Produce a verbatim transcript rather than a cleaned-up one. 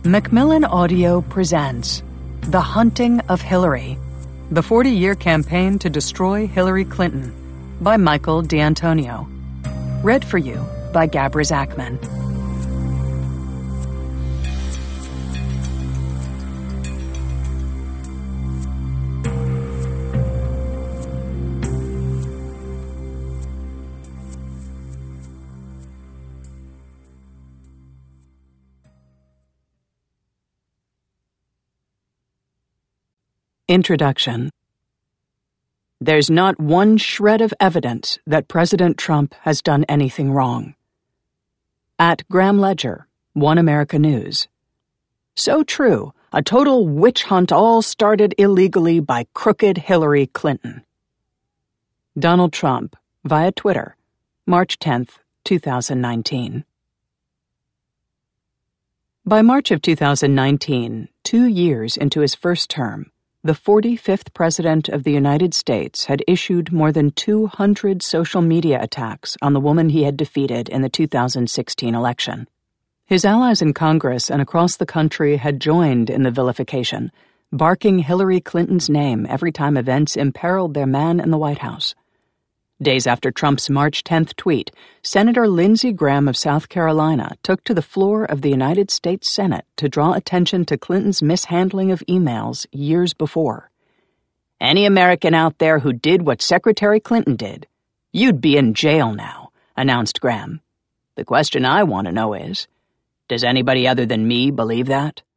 Macmillan Audio presents The Hunting of Hillary, the forty-year campaign to destroy Hillary Clinton by Michael D'Antonio. Read for you by Gabra Zachman. Introduction. There's not one shred of evidence that President Trump has done anything wrong. At Graham Ledger, One America News. So true, a total witch hunt all started illegally by crooked Hillary Clinton. Donald Trump, via Twitter, March tenth, two thousand nineteen. By March of two thousand nineteen, two years into his first term, the forty-fifth President of the United States had issued more than two hundred social media attacks on the woman he had defeated in the two thousand sixteen election. His allies in Congress and across the country had joined in the vilification, barking Hillary Clinton's name every time events imperiled their man in the White House. Days after Trump's March tenth tweet, Senator Lindsey Graham of South Carolina took to the floor of the United States Senate to draw attention to Clinton's mishandling of emails years before. Any American out there who did what Secretary Clinton did, you'd be in jail now, announced Graham. The question I want to know is, does anybody other than me believe that?